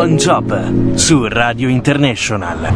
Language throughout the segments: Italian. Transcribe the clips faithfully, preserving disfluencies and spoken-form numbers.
On Job su Radio International.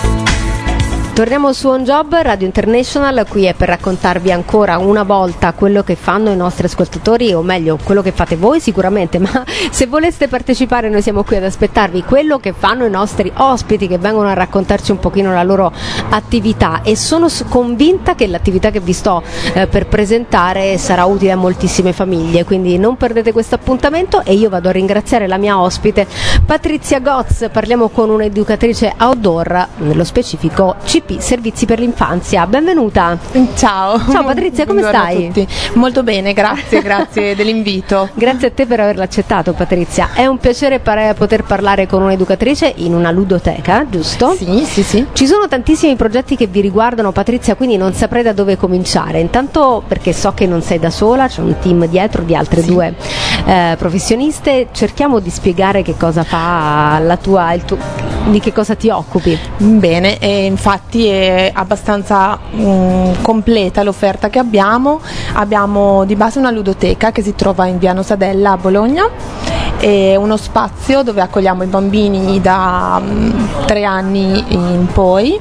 Torniamo su On Job, Radio International, qui è per raccontarvi ancora una volta quello che fanno i nostri ascoltatori, o meglio, quello che fate voi sicuramente, ma se voleste partecipare noi siamo qui ad aspettarvi, quello che fanno i nostri ospiti che vengono a raccontarci un pochino la loro attività, e sono convinta che l'attività che vi sto eh, per presentare sarà utile a moltissime famiglie, quindi non perdete questo appuntamento. E io vado a ringraziare la mia ospite Patrizia Goz. Parliamo con un'educatrice outdoor, nello specifico C P Servizi per l'Infanzia. Benvenuta. Ciao. Ciao Patrizia, come Buongiorno stai? A tutti. Molto bene, grazie, grazie dell'invito. Grazie a te per averlo accettato, Patrizia. È un piacere par- poter parlare con un'educatrice in una ludoteca, giusto? Sì, sì, sì. Ci sono tantissimi progetti che vi riguardano, Patrizia, quindi non saprei da dove cominciare. Intanto, perché so che non sei da sola, c'è un team dietro di altre sì. due eh, professioniste. Cerchiamo di spiegare che cosa fa la tua, il tuo, di che cosa ti occupi. Bene, e infatti è abbastanza mh, completa l'offerta che abbiamo. Abbiamo di base una ludoteca che si trova in via Nosadella a Bologna. È uno spazio dove accogliamo i bambini da um, tre anni in poi.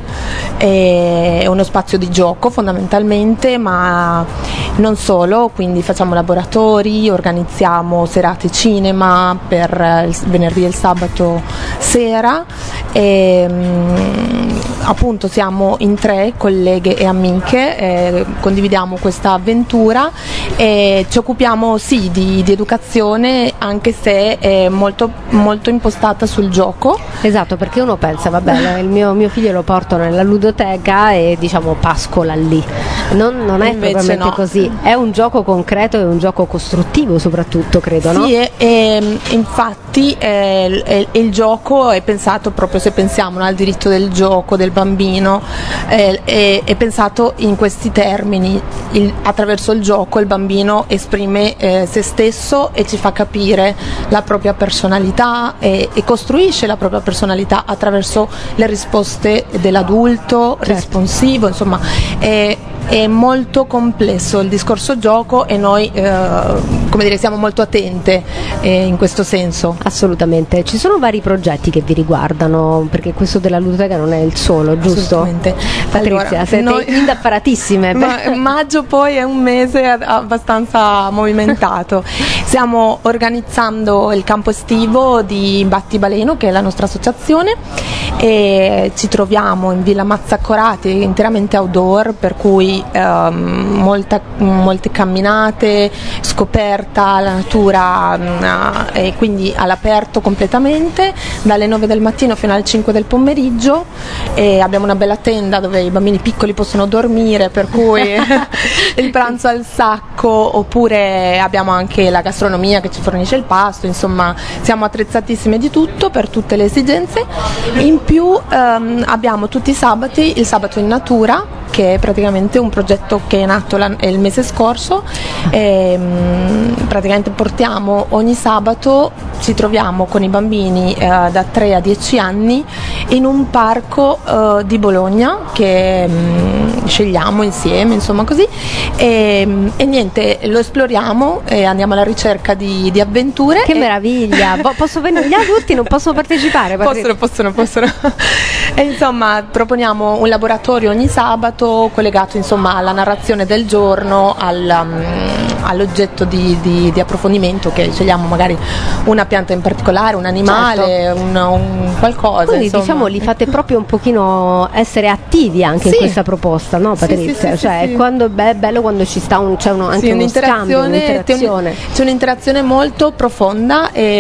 È uno spazio di gioco fondamentalmente, ma non solo, quindi facciamo laboratori, organizziamo serate cinema per il venerdì e il sabato sera e um, appunto siamo in tre colleghe e amiche, eh, condividiamo questa avventura e ci occupiamo sì di, di educazione, anche se è molto, molto impostata sul gioco. Esatto, perché uno pensa, vabbè, il mio, mio figlio lo porto nella ludoteca e diciamo pascola lì. Non, non è Invece propriamente no. così, è un gioco concreto e un gioco costruttivo soprattutto, credo, sì, no? e, e, infatti eh, il, il gioco è pensato proprio, se pensiamo, no, al diritto del gioco del bambino, eh, è, è pensato in questi termini. Il, attraverso il gioco il bambino esprime eh, se stesso e ci fa capire la propria personalità e, e costruisce la propria personalità attraverso le risposte dell'adulto, certo, responsivo, insomma è, è molto complesso il discorso gioco e noi eh, come dire siamo molto attente eh, in questo senso. Assolutamente, ci sono vari progetti che vi riguardano, perché questo della ludoteca non è il solo, giusto? Assolutamente. Patrizia, Allora, siete noi... indaffaratissime. Ma, maggio poi è un mese abbastanza movimentato. Stiamo organizzando il campo estivo di Battibaleno, che è la nostra associazione, e ci troviamo in Villa Mazzaccorati, interamente outdoor, per cui ehm, molta, molte camminate, scoperta, la natura, mh, e quindi all'aperto completamente, dalle nove del mattino fino alle cinque del pomeriggio, e abbiamo una bella tenda dove i bambini piccoli possono dormire, per cui il pranzo al sacco, oppure abbiamo anche la gastronomia che ci fornisce il pasto, insomma siamo attrezzatissime di tutto per tutte le esigenze. In più ehm, abbiamo tutti i sabati il sabato in natura, che è praticamente un progetto che è nato la, il mese scorso, e, mh, praticamente portiamo ogni sabato, ci troviamo con i bambini eh, da tre a dieci anni in un parco eh, di Bologna che mh, scegliamo insieme, insomma così, e, e niente, lo esploriamo e andiamo alla ricerca di, di avventure. Che e... meraviglia! Posso venire? Gli adulti non possono partecipare? Possono, possono, possono. E insomma proponiamo un laboratorio ogni sabato collegato insomma alla narrazione del giorno, al, um, all'oggetto di, di, di approfondimento, che scegliamo magari una pianta in particolare, un animale, certo, un, un qualcosa. Quindi insomma, diciamo li fate proprio un pochino essere attivi anche, sì, in questa proposta, no Patrizia? Sì, sì, sì, cioè sì, sì. Quando è bello quando ci sta un, c'è uno, anche sì, uno scambio, un'interazione. C'è un'interazione molto profonda e,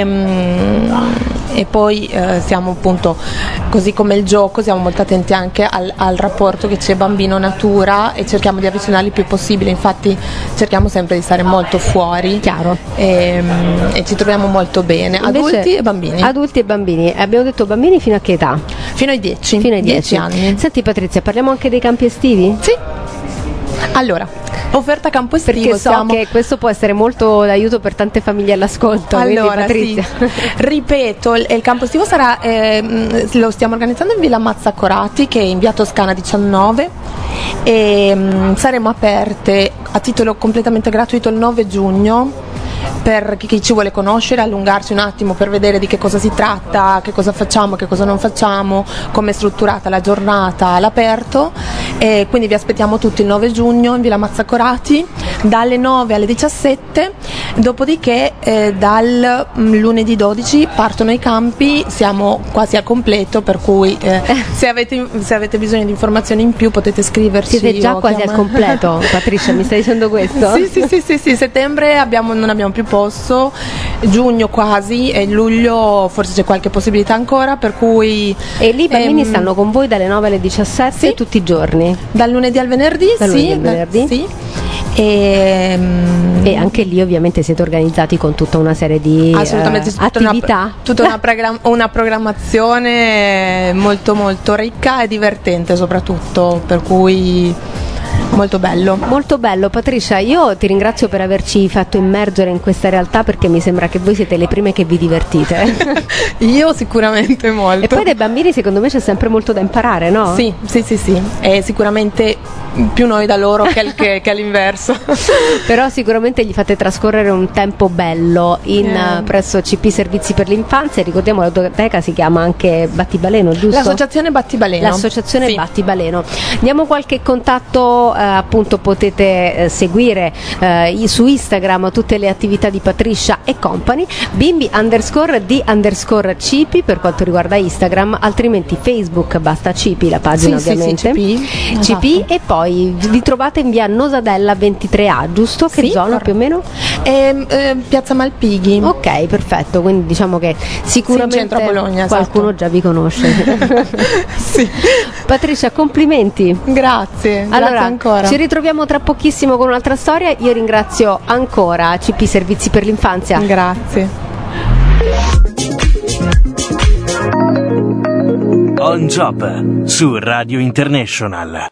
mm, e poi eh, siamo appunto, così come il gioco, siamo molto attenti anche al, al rapporto che c'è bambino-natura e cerchiamo di avvicinarli il più possibile, infatti cerchiamo sempre di stare molto fuori. Chiaro. E, e ci troviamo molto bene. Invece, adulti e bambini. Adulti e bambini. Abbiamo detto bambini fino a che età? Fino ai dieci. Fino ai dieci anni. Senti Patrizia, parliamo anche dei campi estivi? Sì. Allora, offerta campo estivo. Perché so siamo... che questo può essere molto d'aiuto per tante famiglie all'ascolto. Allora, Patrizia. sì. Ripeto, il, il campo estivo sarà, eh, lo stiamo organizzando in Villa Mazzaccorati, che è in via Toscana diciannove, e mh, saremo aperte a titolo completamente gratuito il nove giugno per chi, chi ci vuole conoscere, allungarsi un attimo per vedere di che cosa si tratta, che cosa facciamo, che cosa non facciamo, come è strutturata la giornata all'aperto. E quindi vi aspettiamo tutti il nove giugno in Villa Mazzacorati dalle nove alle diciassette, dopodiché eh, dal mh, lunedì dodici partono i campi, siamo quasi al completo, per cui eh, se, avete, se avete bisogno di informazioni in più potete scriverci. Siete già quasi chiamare. al completo, Patricia, mi stai dicendo questo? Sì, sì, sì, sì, sì. Settembre abbiamo, non abbiamo più posto, giugno quasi e luglio forse c'è qualche possibilità ancora, per cui... E lì i bambini ehm, stanno con voi dalle nove alle diciassette, sì. tutti i giorni? Dal lunedì al venerdì, Dal sì, lunedì al venerdì. da, sì. E, e anche lì ovviamente siete organizzati con tutta una serie di assolutamente, eh, tutta attività. Una, tutta una, program- una programmazione molto molto ricca e divertente soprattutto, per cui molto bello. Molto bello. Patricia, io ti ringrazio per averci fatto immergere in questa realtà, perché mi sembra che voi siete le prime che vi divertite. Io sicuramente molto. E poi dai bambini secondo me c'è sempre molto da imparare, no? Sì, sì, sì, sì. E sicuramente più noi da loro che, che, che all'inverso. Però sicuramente gli fate trascorrere un tempo bello in, Eh. presso C P Servizi per l'Infanzia. Ricordiamo la ludoteca si chiama anche Battibaleno, giusto? L'associazione Battibaleno. L'associazione Sì. Battibaleno. Diamo qualche contatto, eh, appunto potete eh, seguire eh, i- su Instagram tutte le attività di Patricia e company, bimbi underscore di underscore Cipi per quanto riguarda Instagram, altrimenti Facebook basta Cipi, la pagina Sì, sì, ovviamente. sì, C P. C P, Esatto. e poi vi trovate in via Nosadella ventitré A, giusto? Che Sì, zona corretto. più o meno? E, eh, Piazza Malpighi. Ok, perfetto, quindi diciamo che sicuramente Sì, in centro a Bologna, qualcuno esatto. già vi conosce. Sì. Patricia, complimenti. Grazie, Allora, grazie ancora. ci ritroviamo tra pochissimo con un'altra storia. Io ringrazio ancora C P Servizi per l'Infanzia. Grazie. On Job su Radio International.